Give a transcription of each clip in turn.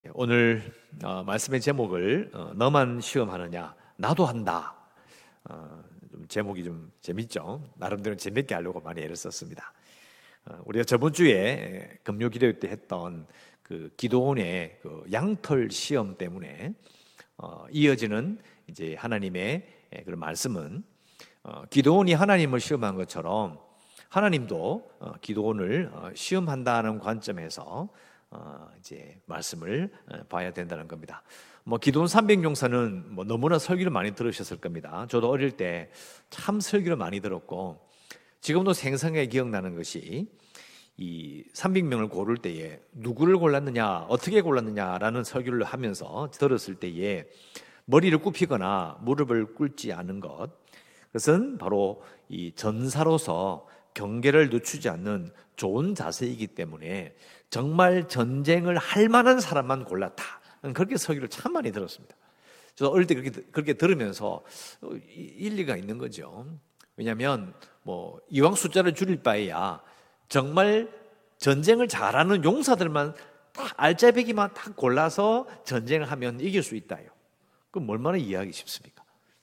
오늘 말씀의 제목을 너만 시험하느냐 나도 한다. 좀 제목이 좀 재밌죠. 나름대로 재밌게 하려고 많이 애를 썼습니다. 우리가 저번 주에 금요 기도회 때 했던 그 기도원의 그 양털 시험 때문에 이어지는 이제 하나님의 그런 말씀은 기도원이 하나님을 시험한 것처럼 하나님도 기도원을 시험한다는 관점에서 이제 말씀을 봐야 된다는 겁니다. 기도원 300용사는 너무나 설교를 많이 들으셨을 겁니다. 저도 어릴 때 참 설교를 많이 들었고 지금도 생생하게 기억나는 것이 이 300명을 고를 때에 누구를 골랐느냐, 어떻게 골랐느냐라는 설교를 하면서 들었을 때에 머리를 굽히거나 무릎을 꿇지 않은 것, 그것은 바로 이 전사로서 경계를 늦추지 않는 좋은 자세이기 때문에 정말 전쟁을 할 만한 사람만 골랐다. 그렇게 설교를 참 많이 들었습니다. 저도 어릴 때 그렇게 들으면서 일리가 있는 거죠. 왜냐하면 이왕 숫자를 줄일 바에야 정말 전쟁을 잘하는 용사들만 딱 알짜배기만 딱 골라서 전쟁을 하면 이길 수 있다요. 그럼 얼마나 이해하기 쉽습니까?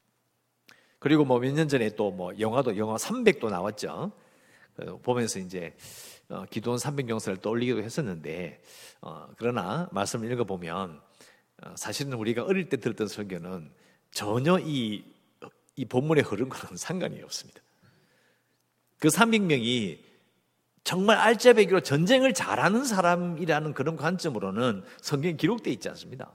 그리고 몇 년 전에 또 영화 300도 나왔죠. 보면서 이제 기도원 300용사를 떠올리기도 했었는데 그러나 말씀을 읽어보면 사실은 우리가 어릴 때 들었던 설교는 전혀 이 본문의 흐름과는 상관이 없습니다. 그 300명이 정말 알짜배기로 전쟁을 잘하는 사람이라는 그런 관점으로는 성경에 기록되어 있지 않습니다.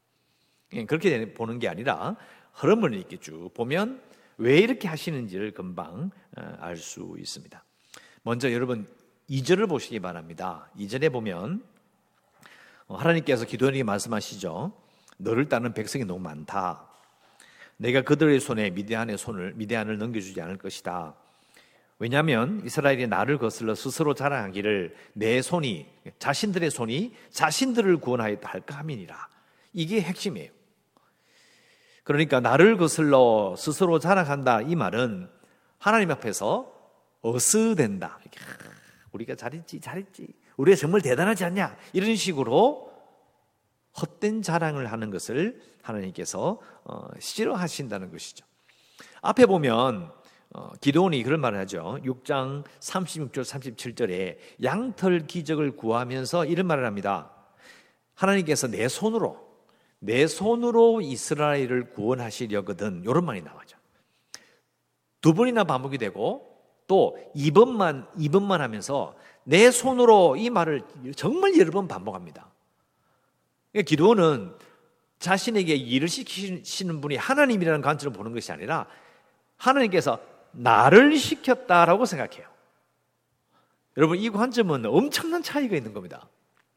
그렇게 보는 게 아니라 흐름을 이렇게 쭉 보면 왜 이렇게 하시는지를 금방 알 수 있습니다. 먼저 여러분 2절을 보시기 바랍니다. 2절에 보면 하나님께서 기도원에게 말씀하시죠. 너를 따르는 백성이 너무 많다. 내가 그들의 손에 미디안을 넘겨주지 않을 것이다. 왜냐하면 이스라엘이 나를 거슬러 스스로 자랑하기를 내 손이, 자신들의 손이 자신들을 구원하였다 할까 함이니라. 이게 핵심이에요. 그러니까 나를 거슬러 스스로 자랑한다, 이 말은 하나님 앞에서 어스댄다. 우리가 잘했지, 우리가 정말 대단하지 않냐, 이런 식으로 헛된 자랑을 하는 것을 하나님께서 싫어하신다는 것이죠. 앞에 보면 기도원이 그런 말을 하죠. 6장 36절 37절에 양털 기적을 구하면서 이런 말을 합니다. 하나님께서 내 손으로 이스라엘을 구원하시려거든, 이런 말이 나와죠. 두 번이나 반복이 되고 또 2번만 하면서 내 손으로, 이 말을 정말 여러 번 반복합니다. 그러니까 기도원은 자신에게 일을 시키시는 분이 하나님이라는 관점으로 보는 것이 아니라 하나님께서 나를 시켰다라고 생각해요. 여러분, 이 관점은 엄청난 차이가 있는 겁니다.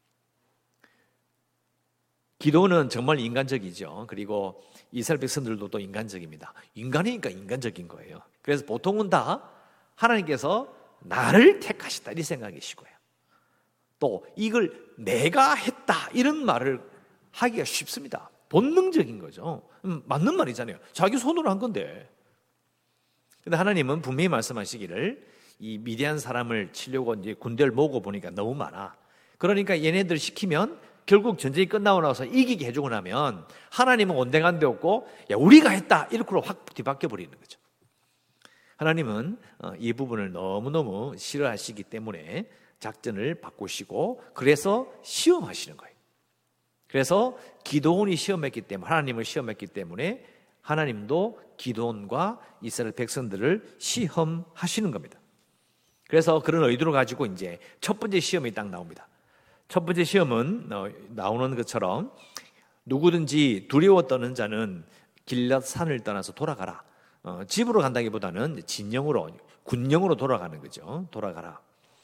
기도는 정말 인간적이죠. 그리고 이스라엘 백성들도 또 인간적입니다. 인간이니까 인간적인 거예요. 그래서 보통은 다 하나님께서 나를 택하셨다, 이 생각이시고요. 또 이걸 내가 했다, 이런 말을 하기가 쉽습니다. 본능적인 거죠. 맞는 말이잖아요. 자기 손으로 한 건데. 근데 하나님은 분명히 말씀하시기를 이 미디안 사람을 치려고 이제 군대를 모으고 보니까 너무 많아. 그러니까 얘네들 시키면 결국 전쟁이 끝나고 나서 이기게 해주고 나면 하나님은 온데간데 없고 야, 우리가 했다, 이렇게 확 뒤바뀌어 버리는 거죠. 하나님은 이 부분을 너무너무 싫어하시기 때문에 작전을 바꾸시고 그래서 시험하시는 거예요. 그래서 기도원이 시험했기 때문에, 하나님을 시험했기 때문에 하나님도 기도원과 이스라엘 백성들을 시험하시는 겁니다. 그래서 그런 의도를 가지고 이제 첫 번째 시험이 딱 나옵니다. 첫 번째 시험은 나오는 것처럼 누구든지 두려워 떠는 자는 길앗 산을 떠나서 돌아가라. 집으로 간다기보다는 군령으로 돌아가는 거죠. 돌아가라.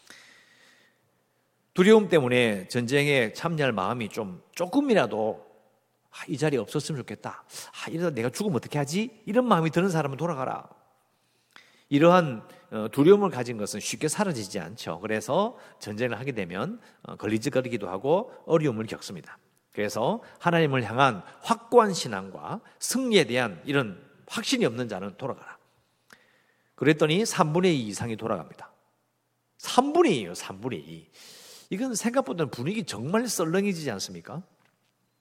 두려움 때문에 전쟁에 참여할 마음이 조금이라도 이 자리에 없었으면 좋겠다. 이러다 내가 죽으면 어떻게 하지? 이런 마음이 드는 사람은 돌아가라. 이러한 두려움을 가진 것은 쉽게 사라지지 않죠. 그래서 전쟁을 하게 되면 걸리적거리기도 하고 어려움을 겪습니다. 그래서 하나님을 향한 확고한 신앙과 승리에 대한 이런 확신이 없는 자는 돌아가라. 그랬더니 3분의 2 이상이 돌아갑니다. 3분의 2예요, 3분의 2. 이건 생각보다는 분위기 정말 썰렁해지지 않습니까?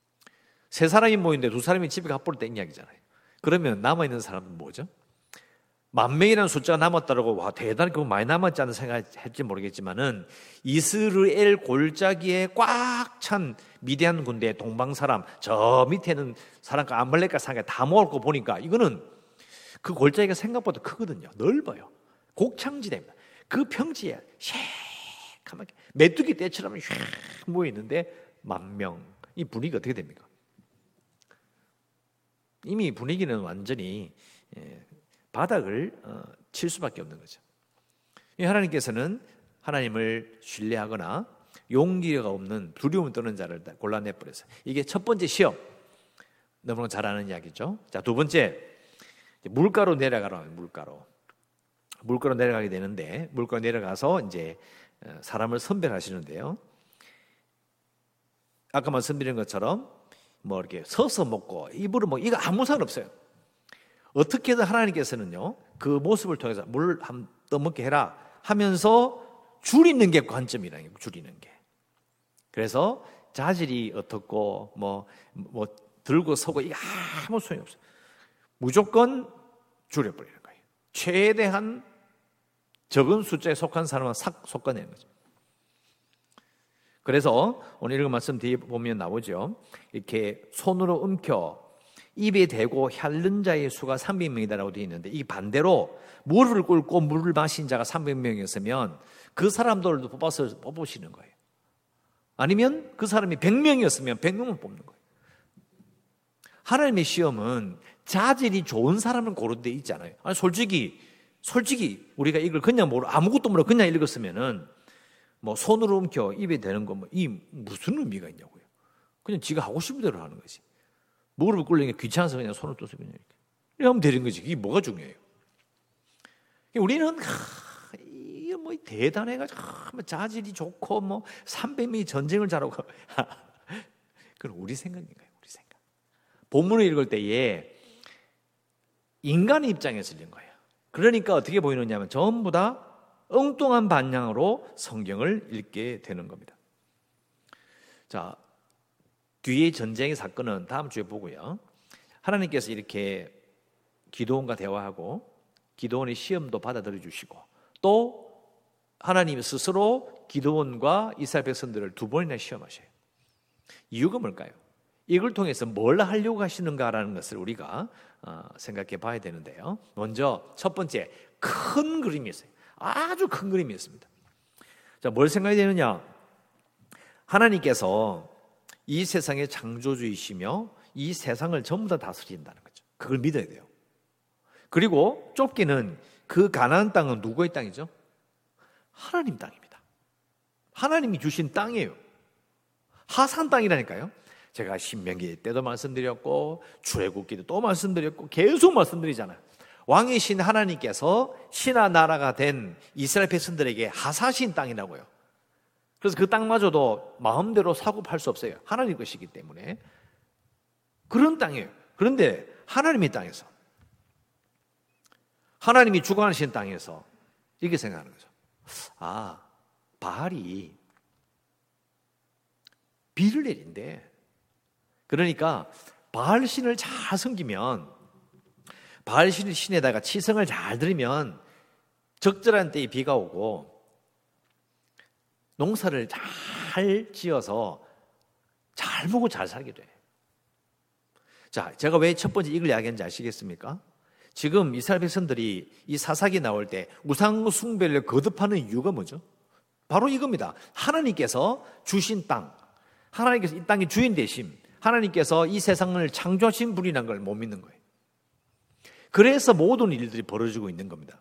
세 사람이 모이는데 두 사람이 집에 가버렸다는 이야기잖아요. 그러면 남아있는 사람은 뭐죠? 10,000명이라는 숫자가 남았다라고 와 대단히 그거 많이 남았지 않은 생각했지 모르겠지만은 이스라엘 골짜기에 꽉 찬 미디안 군대의 동방 사람, 저 밑에는 사람과 아말렉과 사람과 다 모았고 보니까 이거는 그 골짜기가 생각보다 크거든요. 넓어요. 곡창지대입니다. 그 평지에 새카맣게 메뚜기 떼처럼 휙 모여 있는데 10,000명. 이 분위기가 어떻게 됩니까? 이미 분위기는 완전히 바닥을 칠 수밖에 없는 거죠. 하나님께서는 하나님을 신뢰하거나 용기가 없는 두려움 떠는 자를 골라내버려서 이게 첫 번째 시험. 너무나 잘 아는 이야기죠. 자, 두 번째 물가로 내려가라. 물가로 내려가게 되는데 물가로 내려가서 이제 사람을 선별하시는데요. 아까 말씀드린 것처럼 뭐 이렇게 서서 먹고 입으로 먹고 이거 아무 상관없어요. 어떻게든 하나님께서는요 그 모습을 통해서 물 한 떠먹게 해라 하면서 줄이는 게 관점이라는 거예요. 줄이는 게. 그래서 자질이 어떻고 뭐 들고 서고 이거 아무 소용이 없어요. 무조건 줄여버리는 거예요. 최대한 적은 숫자에 속한 사람은 싹 섞어내는 거죠. 그래서 오늘 읽은 말씀 뒤에 보면 나오죠. 이렇게 손으로 움켜 입에 대고 핥는 자의 수가 300명이다라고 되어 있는데 이 반대로 물을 끓고 물을 마신 자가 300명이었으면 그 사람들도 뽑으시는 거예요. 아니면 그 사람이 100명이었으면 100명을 뽑는 거예요. 하나님의 시험은 자질이 좋은 사람을 고르는 데 있잖아요. 아니, 솔직히 우리가 이걸 그냥 아무것도 모르고 그냥 읽었으면은 뭐 손으로 움켜 입에 대는 거 이 무슨 의미가 있냐고요. 그냥 지가 하고 싶은 대로 하는 거지. 무릎을 꿇는 게 귀찮아서 그냥 손을 떠서 그냥 이렇게 하면 되는 거지. 이게 뭐가 중요해요? 우리는 이게 뭐 대단해가지고 자질이 좋고 뭐 300명이 전쟁을 잘하고 그건 우리 생각인 거예요. 우리 생각. 본문을 읽을 때에 인간의 입장에서 읽는 거예요. 그러니까 어떻게 보이느냐면 전부 다 엉뚱한 방향으로 성경을 읽게 되는 겁니다. 자, 뒤에 전쟁의 사건은 다음 주에 보고요. 하나님께서 이렇게 기드온과 대화하고 기드온의 시험도 받아들여 주시고 또 하나님 스스로 기드온과 이스라엘 백성들을 두 번이나 시험하셔요. 이유가 뭘까요? 이걸 통해서 뭘 하려고 하시는가라는 것을 우리가 생각해 봐야 되는데요. 먼저 첫 번째 큰 그림이 있어요. 아주 큰 그림이었습니다. 자, 뭘 생각해야 되느냐? 하나님께서 이 세상의 창조주이시며 이 세상을 전부 다 다스린다는 거죠. 그걸 믿어야 돼요. 그리고 좁기는 그 가나안 땅은 누구의 땅이죠? 하나님 땅입니다. 하나님이 주신 땅이에요. 하산 땅이라니까요. 제가 신명기 때도 말씀드렸고 출애굽기도 또 말씀드렸고 계속 말씀드리잖아요. 왕이신 하나님께서 신하 나라가 된 이스라엘 백성들에게 하사신 땅이라고요. 그래서 그 땅마저도 마음대로 사고 팔 수 없어요. 하나님 것이기 때문에. 그런 땅이에요. 그런데 하나님의 땅에서 하나님이 주관하신 땅에서 이렇게 생각하는 거죠. 아, 바알이 비를 내린대. 그러니까 바알 신을 잘 섬기면 바알 신에다가 치성을 잘 드리면 적절한 때에 비가 오고 농사를 잘 지어서 잘 먹고 잘 살게 돼. 자, 제가 왜 첫 번째 이걸 이야기하는지 아시겠습니까? 지금 이스라엘 백성들이 이 사사기 나올 때 우상 숭배를 거듭하는 이유가 뭐죠? 바로 이겁니다. 하나님께서 주신 땅, 하나님께서 이 땅의 주인 되심, 하나님께서 이 세상을 창조하신 분이라는 걸 못 믿는 거예요. 그래서 모든 일들이 벌어지고 있는 겁니다.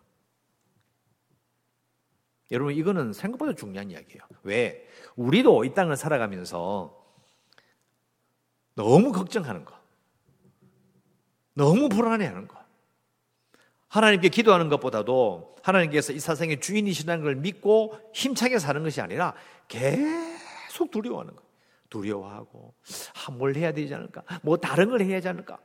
여러분, 이거는 생각보다 중요한 이야기예요. 왜? 우리도 이 땅을 살아가면서 너무 걱정하는 거, 너무 불안해하는 거, 하나님께 기도하는 것보다도 하나님께서 이 세상의 주인이시라는 걸 믿고 힘차게 사는 것이 아니라 계속 두려워하는 거예요. 두려워하고 뭘 해야 되지 않을까? 뭐 다른 걸 해야 하지 않을까?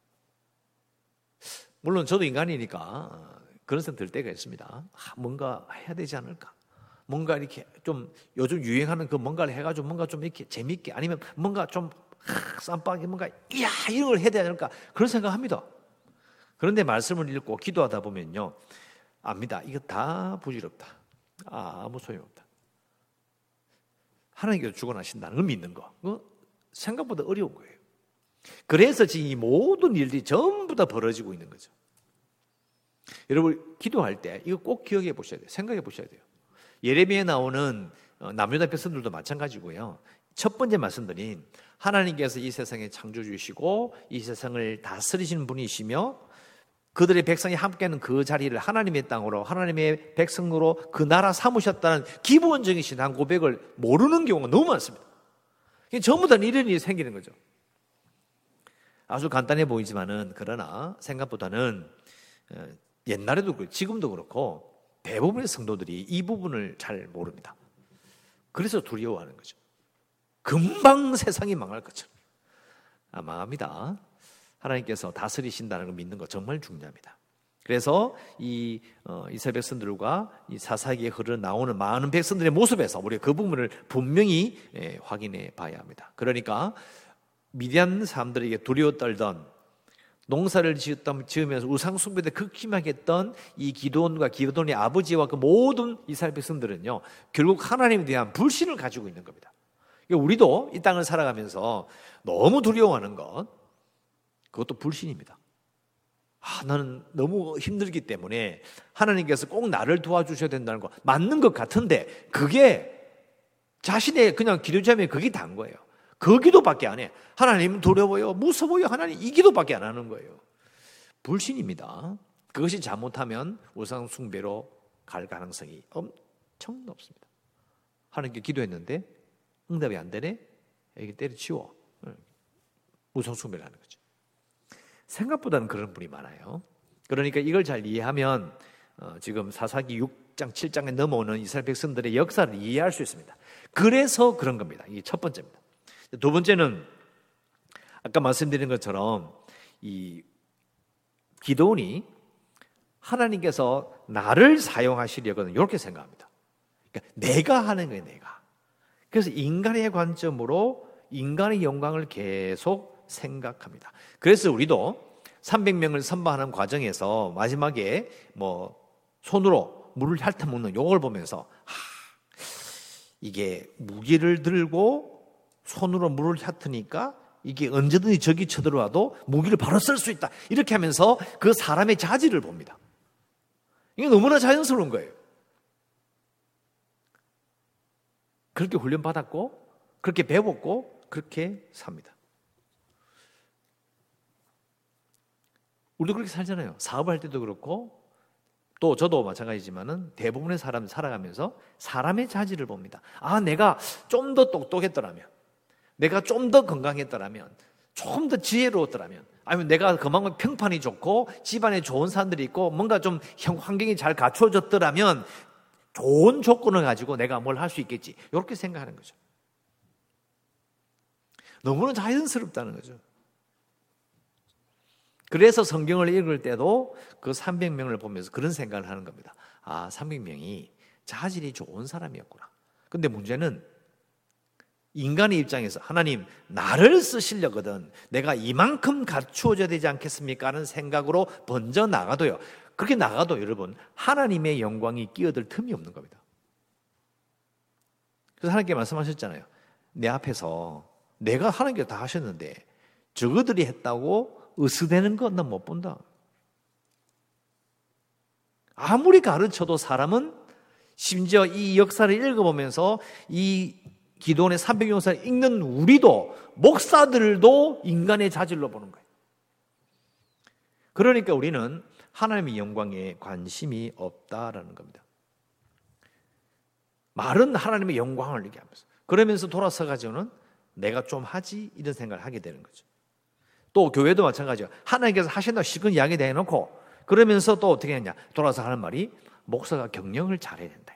물론 저도 인간이니까 그런 생각 들 때가 있습니다. 뭔가 해야 되지 않을까? 뭔가 이렇게 좀 요즘 유행하는 그 뭔가를 해가지고 뭔가 좀 이렇게 재밌게 아니면 뭔가 좀 쌈박이 뭔가 이야 이런 걸 해야 되지 않을까 그런 생각합니다. 그런데 말씀을 읽고 기도하다 보면요 압니다. 이거 다 부질없다. 아무 소용없다. 하나님께서 주관하신다는 걸 믿는 거 그거 생각보다 어려운 거예요. 그래서 지금 이 모든 일들이 전부 다 벌어지고 있는 거죠. 여러분 기도할 때 이거 꼭 기억해 보셔야 돼요. 생각해 보셔야 돼요. 예레미야에 나오는 남유다 백성들도 마찬가지고요. 첫 번째 말씀드린 하나님께서 이 세상에 창조주시고 이 세상을 다스리시는 분이시며 그들의 백성이 함께하는 그 자리를 하나님의 땅으로 하나님의 백성으로 그 나라 삼으셨다는 기본적인 신앙 고백을 모르는 경우가 너무 많습니다. 전부 다 이런 일이 생기는 거죠. 아주 간단해 보이지만은 그러나 생각보다는 옛날에도 그렇고 지금도 그렇고 대부분의 성도들이 이 부분을 잘 모릅니다. 그래서 두려워하는 거죠. 금방 세상이 망할 것처럼. 망합니다. 하나님께서 다스리신다는 걸 믿는 거 정말 중요합니다. 그래서 이 이스라엘 백성들과 이 사사기에 흘러나오는 많은 백성들의 모습에서 우리가 그 부분을 분명히 확인해 봐야 합니다. 그러니까 미디안 사람들에게 두려워 떨던 농사를 지으면서 우상 숭배에 극심하게 했던 이 기드온과 기드온의 아버지와 그 모든 이스라엘 백성들은요 결국 하나님에 대한 불신을 가지고 있는 겁니다. 우리도 이 땅을 살아가면서 너무 두려워하는 것 그것도 불신입니다. 나는 너무 힘들기 때문에 하나님께서 꼭 나를 도와주셔야 된다는 거 맞는 것 같은데 그게 자신의 그냥 기도자면 그게 다인 거예요. 그 기도밖에 안 해. 하나님 두려워요, 무서워요, 하나님 이 기도밖에 안 하는 거예요. 불신입니다. 그것이 잘못하면 우상 숭배로 갈 가능성이 엄청 높습니다. 하나님께 기도했는데 응답이 안 되네? 이게 때려치워. 우상 숭배를 하는 거죠. 생각보다는 그런 분이 많아요. 그러니까 이걸 잘 이해하면 지금 사사기 6장, 7장에 넘어오는 이스라엘 백성들의 역사를 이해할 수 있습니다. 그래서 그런 겁니다. 이게 첫 번째입니다. 두 번째는 아까 말씀드린 것처럼 이 기드온이 하나님께서 나를 사용하시려거든 이렇게 생각합니다. 그러니까 내가 하는 거예요, 내가. 그래서 인간의 관점으로 인간의 영광을 계속 생각합니다. 그래서 우리도 300명을 선발하는 과정에서 마지막에 손으로 물을 핥아먹는 요걸 보면서 이게 무기를 들고 손으로 물을 핥으니까 이게 언제든지 적이 쳐들어와도 무기를 바로 쓸 수 있다. 이렇게 하면서 그 사람의 자질을 봅니다. 이게 너무나 자연스러운 거예요. 그렇게 훈련받았고 그렇게 배웠고 그렇게 삽니다. 우리도 그렇게 살잖아요. 사업을 할 때도 그렇고 또 저도 마찬가지지만은 대부분의 사람 살아가면서 사람의 자질을 봅니다. 내가 좀 더 똑똑했더라면, 내가 좀 더 건강했더라면, 좀 더 지혜로웠더라면, 아니면 내가 그만큼 평판이 좋고 집안에 좋은 사람들이 있고 뭔가 좀 환경이 잘 갖춰졌더라면 좋은 조건을 가지고 내가 뭘 할 수 있겠지. 이렇게 생각하는 거죠. 너무나 자연스럽다는 거죠. 그래서 성경을 읽을 때도 그 300명을 보면서 그런 생각을 하는 겁니다. 300명이 자질이 좋은 사람이었구나. 근데 문제는 인간의 입장에서 하나님 나를 쓰시려거든 내가 이만큼 갖추어져야 되지 않겠습니까? 하는 생각으로 먼저 나가도요. 그렇게 나가도 여러분 하나님의 영광이 끼어들 틈이 없는 겁니다. 그래서 하나님께 말씀하셨잖아요. 내 앞에서 내가 하나님께 다 하셨는데 저거들이 했다고 으스대는 건 난 못 본다. 아무리 가르쳐도 사람은 심지어 이 역사를 읽어보면서 이 기도원의 300년 역사를 읽는 우리도 목사들도 인간의 자질로 보는 거예요. 그러니까 우리는 하나님의 영광에 관심이 없다라는 겁니다. 말은 하나님의 영광을 얘기하면서 그러면서 돌아서 가지고는 내가 좀 하지 이런 생각을 하게 되는 거죠. 또 교회도 마찬가지예요. 하나님께서 하신다고 실컷 이야기 내놓고 그러면서 또 어떻게 했냐 돌아서 하는 말이 목사가 경영을 잘해야 된다.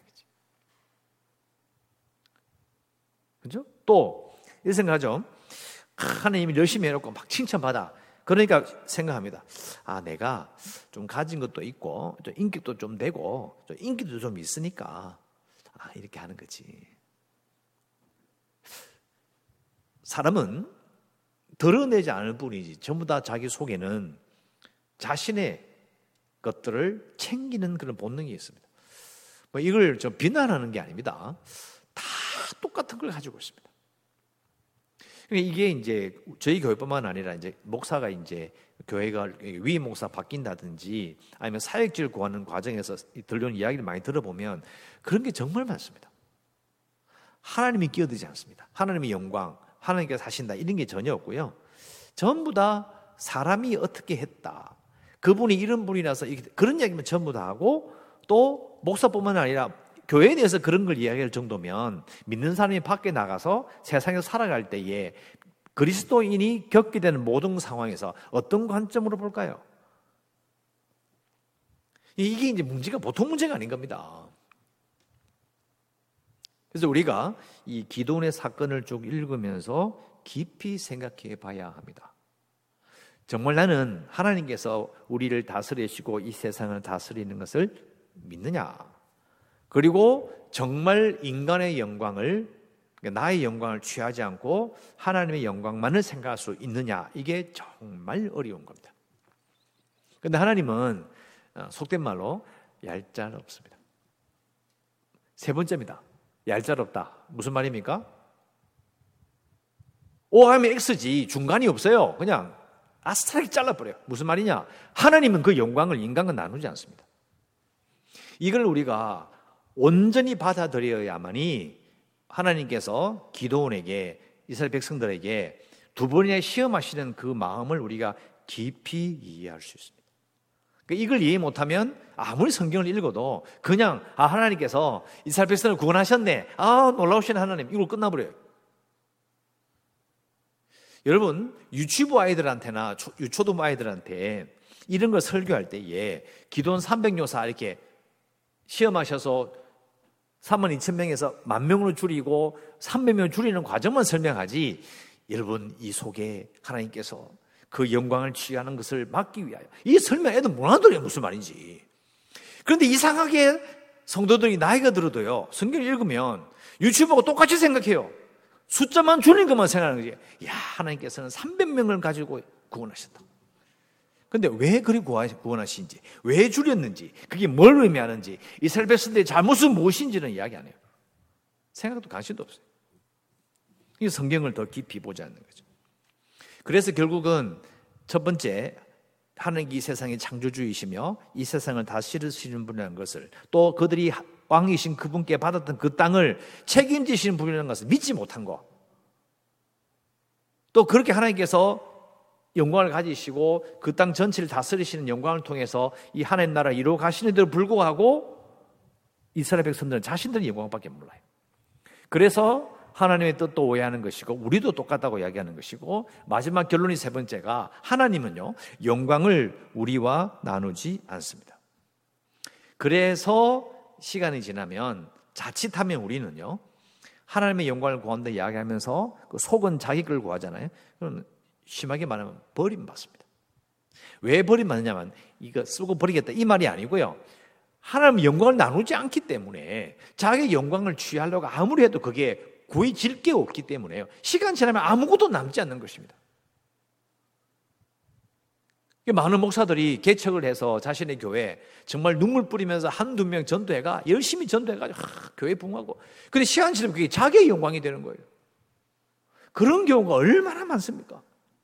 그죠? 또 이 생각하죠. 하나님이 열심히 해놓고 막 칭찬받아. 그러니까 생각합니다. 내가 좀 가진 것도 있고 좀 인기도 좀 되고 좀 인기도 좀 있으니까 이렇게 하는 거지. 사람은 드러내지 않을 뿐이지 전부 다 자기 속에는 자신의 것들을 챙기는 그런 본능이 있습니다. 뭐 이걸 좀 비난하는 게 아닙니다. 다 똑같은 걸 가지고 있습니다. 이게 이제 저희 교회뿐만 아니라 이제 목사가 이제 교회가 위 목사 바뀐다든지 아니면 사역지를 구하는 과정에서 들려오는 이야기를 많이 들어보면 그런 게 정말 많습니다. 하나님이 끼어들지 않습니다. 하나님의 영광, 하나님께서 하신다 이런 게 전혀 없고요. 전부 다 사람이 어떻게 했다. 그분이 이런 분이라서 그런 이야기만 전부 다 하고 또 목사뿐만 아니라 교회에 대해서 그런 걸 이야기할 정도면 믿는 사람이 밖에 나가서 세상에서 살아갈 때에 그리스도인이 겪게 되는 모든 상황에서 어떤 관점으로 볼까요? 이게 이제 문제가 보통 문제가 아닌 겁니다. 그래서 우리가 이 기도원의 사건을 쭉 읽으면서 깊이 생각해 봐야 합니다. 정말 나는 하나님께서 우리를 다스리시고 이 세상을 다스리는 것을 믿느냐? 그리고 정말 인간의 영광을, 나의 영광을 취하지 않고 하나님의 영광만을 생각할 수 있느냐? 이게 정말 어려운 겁니다. 그런데 하나님은 속된 말로 얄짤없습니다. 세 번째입니다. 얄짤없다. 무슨 말입니까? O 하면 X지 중간이 없어요. 그냥 아스트라게 잘라버려요. 무슨 말이냐? 하나님은 그 영광을 인간과 나누지 않습니다. 이걸 우리가 온전히 받아들여야만이 하나님께서 기도원에게 이스라엘 백성들에게 두 번이나 시험하시는 그 마음을 우리가 깊이 이해할 수 있습니다. 그러니까 이걸 이해 못하면 아무리 성경을 읽어도 그냥 하나님께서 이스라엘 백성을 구원하셨네. 놀라우신 하나님. 이걸 끝나버려요. 여러분 유치부 아이들한테나 유초등 아이들한테 이런 걸 설교할 때에 기도원 300요사 이렇게 시험하셔서 32,000명에서 10,000명으로 줄이고 300명 줄이는 과정만 설명하지 여러분 이 속에 하나님께서 그 영광을 취하는 것을 막기 위하여 이 설명 애들 못 알아들어요. 무슨 말인지. 그런데 이상하게 성도들이 나이가 들어도요 성경을 읽으면 유치부하고 똑같이 생각해요. 숫자만 줄인 것만 생각하는 거지. 하나님께서는 300명을 가지고 구원하셨다. 그런데 왜 그리 구원하신지, 왜 줄였는지, 그게 뭘 의미하는지, 이스라엘 백성들의 잘못은 무엇인지는 이야기 안 해요. 생각도 관심도 없어요. 이 성경을 더 깊이 보지 않는 거죠. 그래서 결국은 첫 번째, 하나님이 이 세상의 창조주이시며 이 세상을 다스리시는 분이라는 것을, 또 그들이 왕이신 그분께 받았던 그 땅을 책임지시는 분이라는 것을 믿지 못한 것, 또 그렇게 하나님께서 영광을 가지시고 그 땅 전체를 다스리시는 영광을 통해서 이 하나님 나라 이루어 가시는데도 불구하고 이스라엘 백성들은 자신들의 영광밖에 몰라요. 그래서 하나님의 뜻도 오해하는 것이고 우리도 똑같다고 이야기하는 것이고, 마지막 결론이 세 번째가 하나님은요 영광을 우리와 나누지 않습니다. 그래서 시간이 지나면 자칫하면 우리는요 하나님의 영광을 구한다 이야기하면서 그 속은 자기 걸 구하잖아요. 그럼 심하게 말하면 버림받습니다. 왜 버림받느냐면 이거 쓰고 버리겠다 이 말이 아니고요, 하나님의 영광을 나누지 않기 때문에 자기 영광을 취하려고 아무리 해도 그게 구해질 게 없기 때문에요. 시간 지나면 아무것도 남지 않는 것입니다. 많은 목사들이 개척을 해서 자신의 교회 정말 눈물 뿌리면서 한두 명 전도해가 열심히 전도해가지고 교회 부흥하고, 근데 시간 지나면 그게 자기의 영광이 되는 거예요. 그런 경우가 얼마나 많습니까?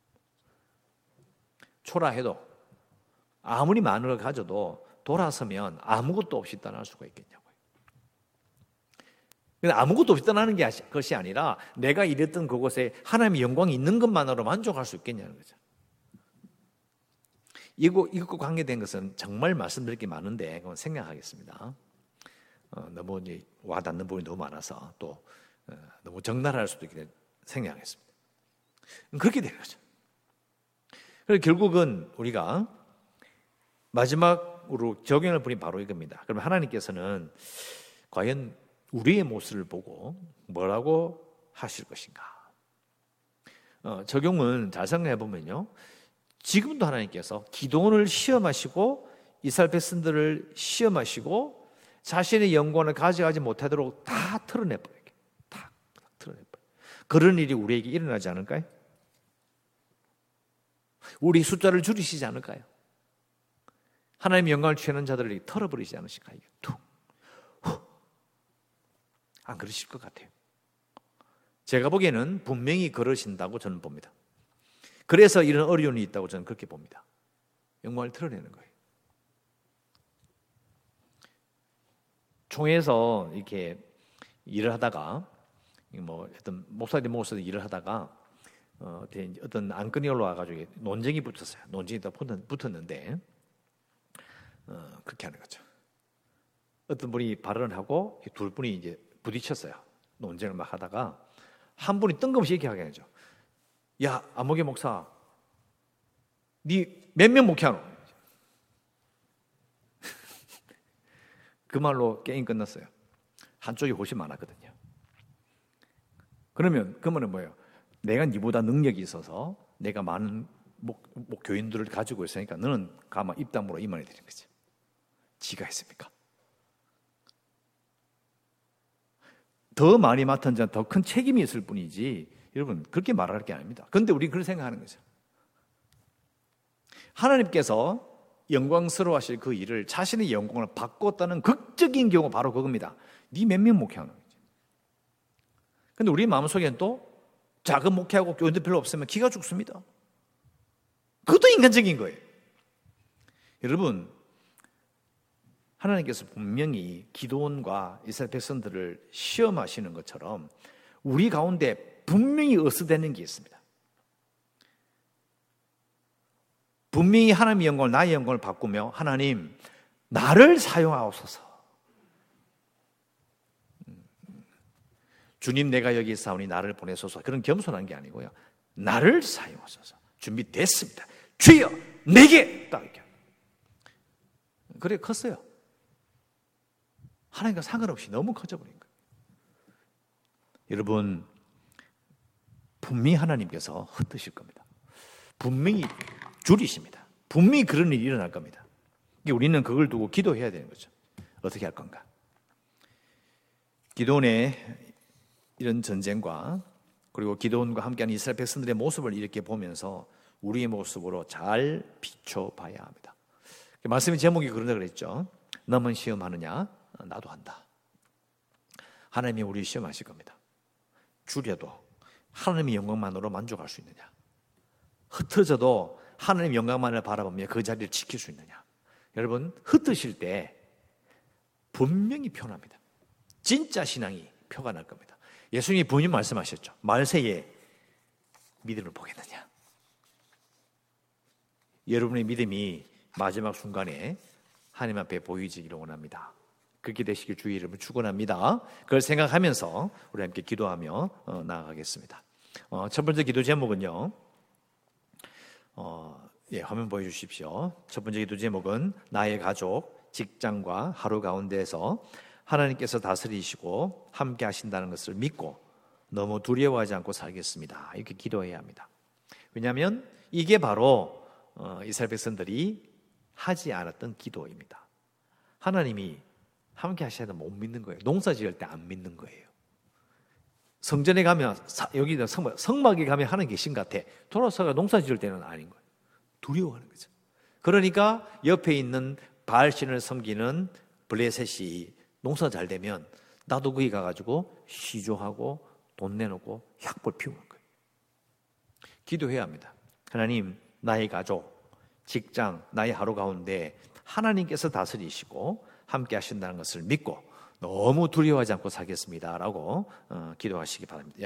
초라해도 아무리 많은 걸 가져도 돌아서면 아무것도 없이 떠날 수가 있겠냐고요. 근데 아무것도 없이 떠나는 것이 아니라 내가 이랬던 그곳에 하나님의 영광이 있는 것만으로 만족할 수 있겠냐는 거죠. 이것과 관계된 것은 정말 말씀드릴 게 많은데 그건 생략하겠습니다. 너무 이제 와닿는 부분이 너무 많아서 또 너무 적나라할 수도 있기 때문에 생략하겠습니다. 그렇게 되는 거죠. 그래서 결국은 우리가 마지막으로 적용할 분이 바로 이겁니다. 그러면 하나님께서는 과연 우리의 모습을 보고 뭐라고 하실 것인가? 적용은 잘 생각해 보면요, 지금도 하나님께서 기도원을 시험하시고 이스라엘 백성들을 시험하시고 자신의 영광을 가져가지 못하도록 다 털어내버려요. 다 털어내버려요. 그런 일이 우리에게 일어나지 않을까요? 우리 숫자를 줄이시지 않을까요? 하나님의 영광을 취하는 자들을 털어버리지 않으실까요? 툭, 후. 안 그러실 것 같아요. 제가 보기에는 분명히 그러신다고 저는 봅니다. 그래서 이런 어려움이 있다고 저는 그렇게 봅니다. 영광을 드러내는 거예요. 총회에서 이렇게 일을 하다가 어떤 목사님 모셔서 일을 하다가 어떤 안건이 올라와가지고 논쟁이 붙었어요. 논쟁이 다 붙었는데 그렇게 하는 거죠. 어떤 분이 발언을 하고 둘 분이 이제 부딪혔어요. 논쟁을 막 하다가 한 분이 뜬금없이 얘기하게 하죠. 야, 아무개 목사, 니 몇 명 목회하노? 그 말로 게임 끝났어요. 한쪽이 훨씬 많았거든요. 그러면 그 말은 뭐예요? 내가 니보다 능력이 있어서 내가 많은 교인들을 가지고 있으니까 너는 가만 입 다물어 이 말이 되는 거죠. 지가 했습니까? 더 많이 맡은 자는 더 큰 책임이 있을 뿐이지 여러분 그렇게 말할 게 아닙니다. 그런데 우리 그렇게 생각하는 거죠. 하나님께서 영광스러워 하실 그 일을 자신의 영광을 바꿨다는 극적인 경우가 바로 그겁니다. 네 몇 명 목회하는 거죠. 그런데 우리 마음속에는 또 작은 목회하고 교인들 별로 없으면 기가 죽습니다. 그것도 인간적인 거예요. 여러분 하나님께서 분명히 기드온과 이스라엘 백성들을 시험하시는 것처럼 우리 가운데 분명히 어스되는 게 있습니다. 분명히 하나님의 영광을 나의 영광을 바꾸며 하나님 나를 사용하옵소서. 주님 내가 여기 있사오니 나를 보내소서. 그런 겸손한 게 아니고요. 나를 사용하소서. 준비됐습니다. 주여 내게 딱 이렇게. 그래 컸어요. 하나님과 상관없이 너무 커져버린 거예요. 여러분 분명히 하나님께서 흩으실 겁니다. 분명히 줄이십니다. 분명히 그런 일이 일어날 겁니다. 우리는 그걸 두고 기도해야 되는 거죠. 어떻게 할 건가? 기드온의 이런 전쟁과 그리고 기드온과 함께하는 이스라엘 백성들의 모습을 이렇게 보면서 우리의 모습으로 잘 비춰봐야 합니다. 말씀의 제목이 그런다 그랬죠. 너만 시험하느냐? 나도 한다. 하나님이 우리 시험하실 겁니다. 줄여도 하나님의 영광만으로 만족할 수 있느냐? 흩어져도 하나님의 영광만을 바라보며 그 자리를 지킬 수 있느냐? 여러분 흩으실 때 분명히 표납니다. 진짜 신앙이 표가 날 겁니다. 예수님이 분명히 말씀하셨죠. 말세에 믿음을 보겠느냐? 여러분의 믿음이 마지막 순간에 하나님 앞에 보이지기를 원합니다. 그렇게 되시길 주의 이름으로 축원합니다. 그걸 생각하면서 우리 함께 기도하며 나아가겠습니다. 첫 번째 기도 제목은요. 화면 보여주십시오. 첫 번째 기도 제목은 나의 가족, 직장과 하루 가운데에서 하나님께서 다스리시고 함께 하신다는 것을 믿고 너무 두려워하지 않고 살겠습니다. 이렇게 기도해야 합니다. 왜냐하면 이게 바로 이스라엘 백성들이 하지 않았던 기도입니다. 하나님이 함께 하셔야 못 믿는 거예요. 농사 지을 때 안 믿는 거예요. 성전에 가면 여기 성막에 가면 하나님 계신 것 같아. 돌아서가 농사 지을 때는 아닌 거예요. 두려워하는 거죠. 그러니까 옆에 있는 바알신을 섬기는 블레셋이 농사 잘 되면 나도 거기 가가지고 시조하고 돈 내놓고 약볼 피우는 거예요. 기도해야 합니다. 하나님 나의 가족, 직장, 나의 하루 가운데 하나님께서 다스리시고 함께 하신다는 것을 믿고 너무 두려워하지 않고 살겠습니다 라고 기도하시기 바랍니다.